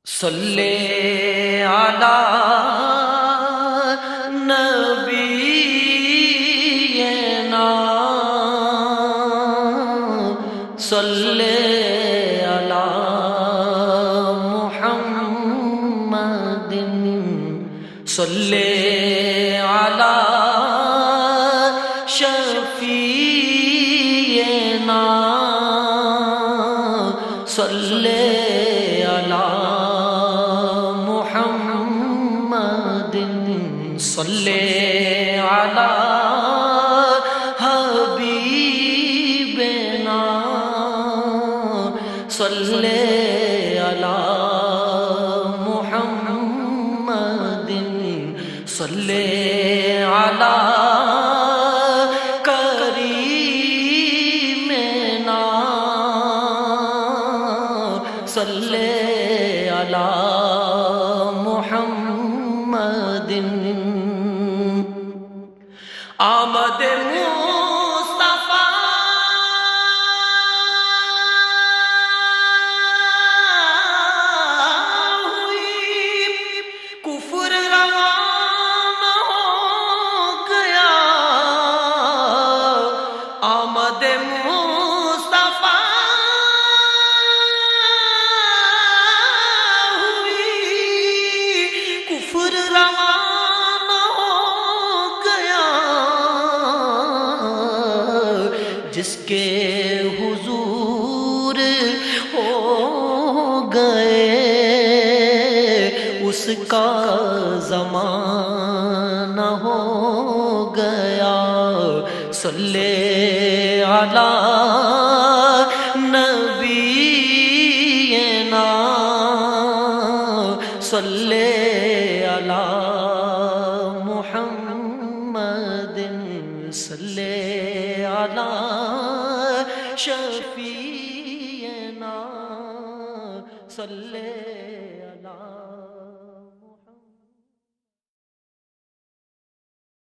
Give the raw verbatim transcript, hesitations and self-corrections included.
صلی علی نبینا صلی علی محمد صلی علی شفیعنا صلی علی محمد صلی علی حبیبنا صلی علی محمد صلی علی کریمنا صلی علی محمد آمد مصطفیٰ ہوئی کفر روانہ ہو گیا آمد مصطفیٰ ہوئی کفر روانہ ہو گیا جس کے حضور ہو گئے اس کا زمانہ ہو گیا صلی علی نبینا صلی علی محمد صلی علی شفیعنا صلی علی